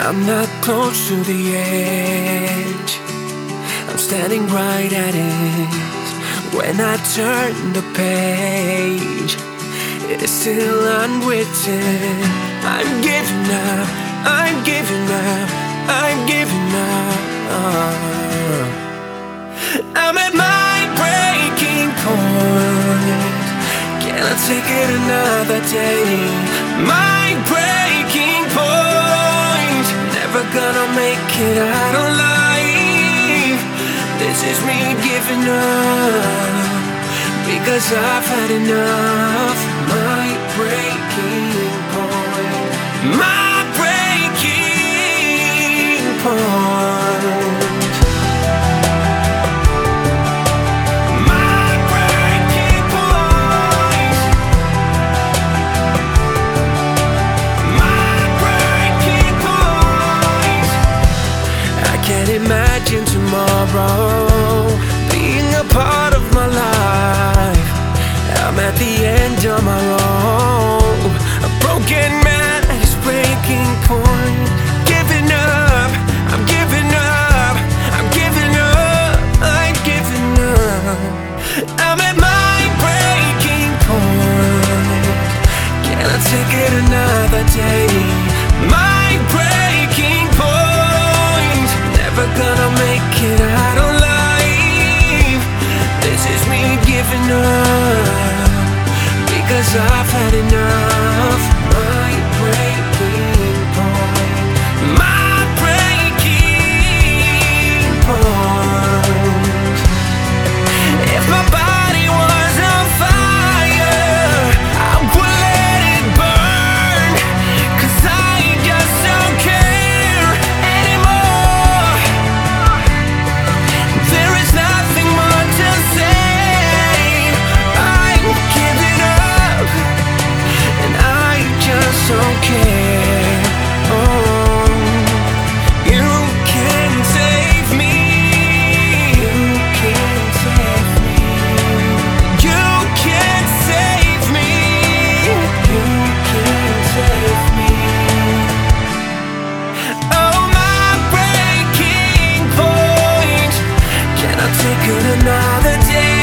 I'm not close to the edge, I'm standing right at it. When I turn the page, it is still unwritten. I'm giving up, I'm giving up, I'm giving up. I'm at my breaking point. Can I take it another day? My breaking point. Never gonna make it out alive. This is me giving up, because I've had enough. My breaking point. My breaking point. Imagine tomorrow being a part of my life. I'm at the end of my road. A broken man at his breaking point. Giving up, I'm giving up, I'm giving up, I'm giving up. I'm at my breaking point. Can I take it another day? My breaking point. Never gonna make it out alive. This is me giving up, because I've had enough. My breaking point. My breaking point. If my body was on fire, I would let it burn, 'cause I just don't care anymore. There is nothing more to say. I'm giving up, and I just don't care. Oh, you can't save me. You can't save me. You can't save me. You can't save me. Oh, my breaking point. Can I take it another day?